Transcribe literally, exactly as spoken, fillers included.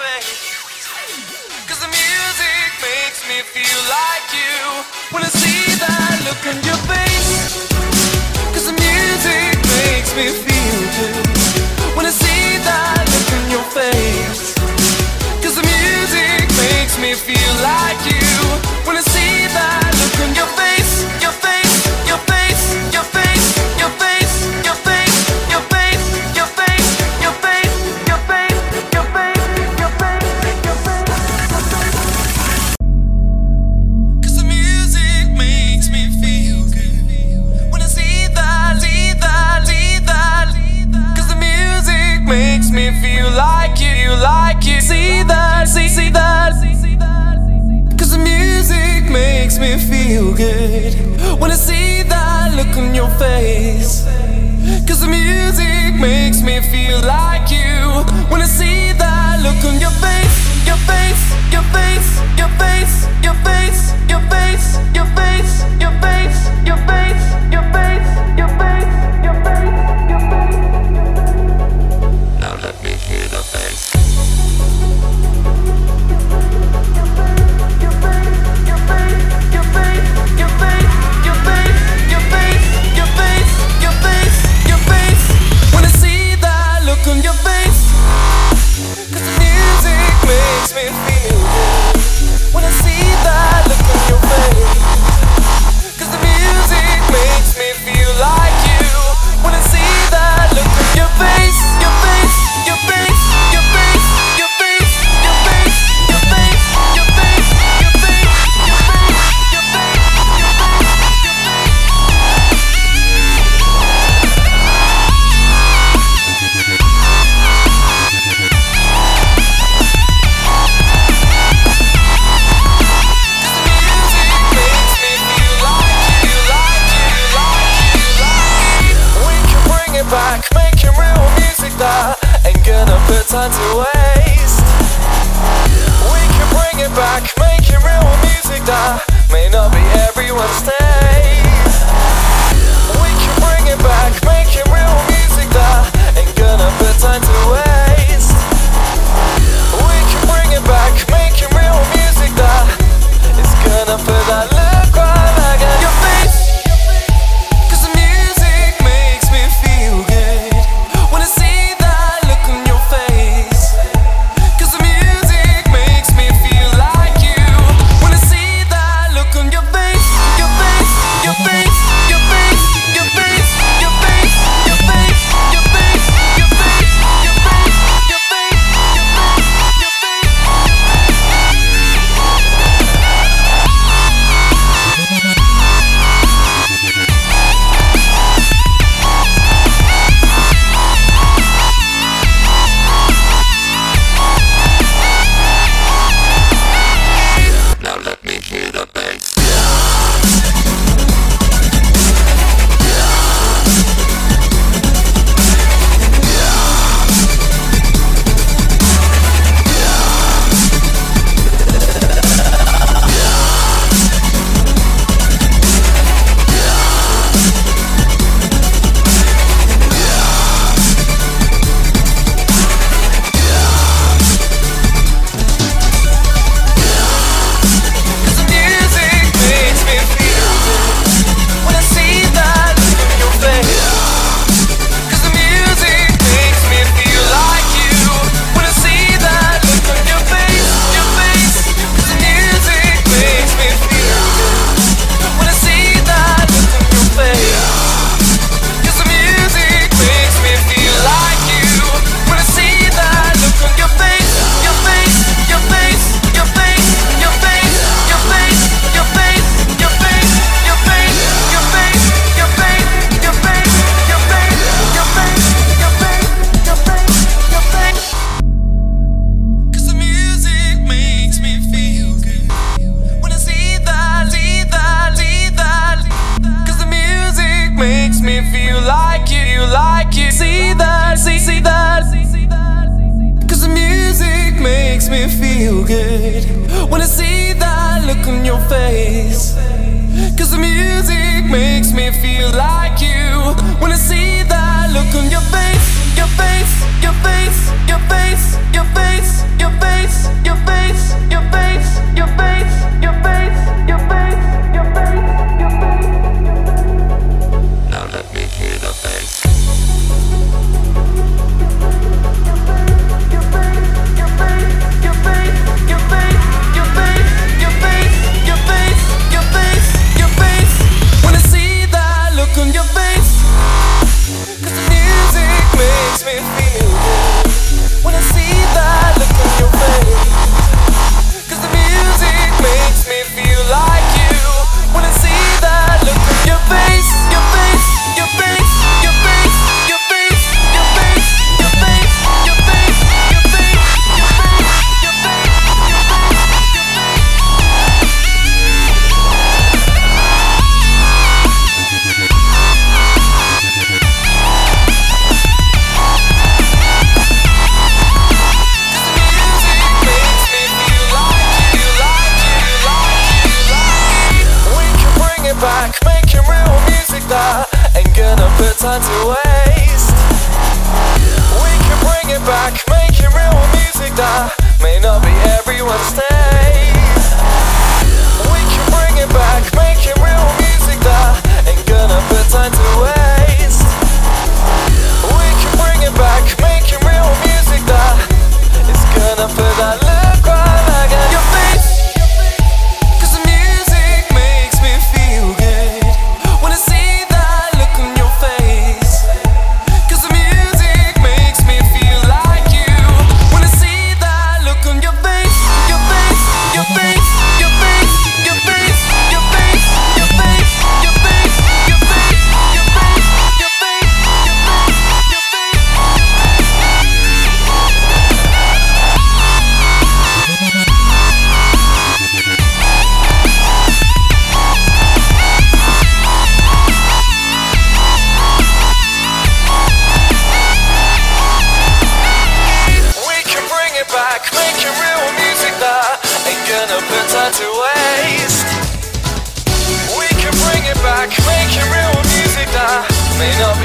face. Cause the music makes me feel like you. When I see that look on your face. Cause the music makes me feel good. When I see that look on your face. Cause the music makes me feel like you. When I see that look on your face. Your face, your face, your face, your face, your face, your face, your face, your face, your face, your face, your face, your face. Cause the music makes me feel good. When I see that, see that, see that. Cause the music makes me feel like you, like you. See that, see, see that. Cause the music makes me feel good. When I see that look on your face. Cause the music makes me feel like you. When I see that look on your face. Your face, your face, your face, your face, your face, your face, your face, your face, your face, your face, your face, your face. Now let me hear the bass. On your face, cause the music makes me feel good. When I see that look on your face, cause the music makes me feel like you. When I see that look on your face, your face, your face, your face, your face, your face, your face, your face, your face, your face, your face, your face, your face. Back, making real music that ain't gonna put time to waste. We can bring it back, making real music that may not be everyone's taste. We can bring it back, making real music that ain't gonna put time to waste. We can bring it back, making real music that is gonna put that look right back at your face. Feel good when I see that look on your face. Cause the music makes me feel like you. When I see that look on your face, your face, your face, your face, your face, your face. time to waste. We can bring it back, making real music that may not be everyone's taste. We can bring it back, making real music that ain't gonna put time to waste. We can bring it back, making real music that is gonna put that look right back at your face. Cause the music makes me feel good when I see that look on your face. Cause the music makes me feel like you when I see that look on your face. Your face, your face, your face, your face, your face, your face, your face, your face, your face, your face, your face, your face. We can bring it back, making real music that ain't gonna put time to waste. We can bring it back, making real music that may not be